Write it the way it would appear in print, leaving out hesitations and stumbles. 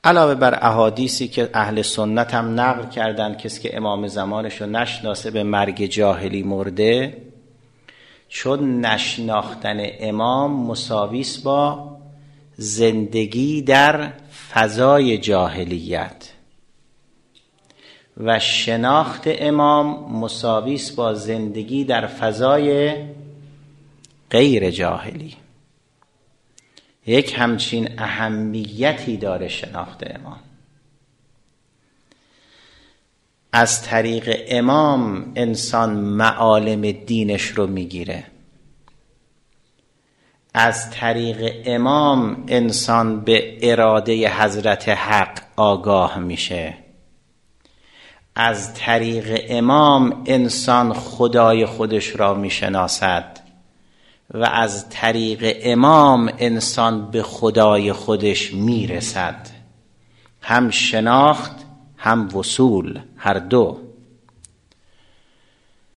علاوه بر احادیثی که اهل سنت هم نقل کردن، کسی که امام زمانشو نشناسه به مرگ جاهلی مرده، چون نشناختن امام مساویس با زندگی در فضای جاهلیت و شناخت امام مساویس با زندگی در فضای غیر جاهلی. یک همچین اهمیتی داره شناخت امام. از طریق امام انسان معالم دینش رو میگیره. از طریق امام انسان به اراده حضرت حق آگاه میشه. از طریق امام انسان خدای خودش را میشناسد و از طریق امام انسان به خدای خودش میرسد. هم شناخت هم وصول، هر دو.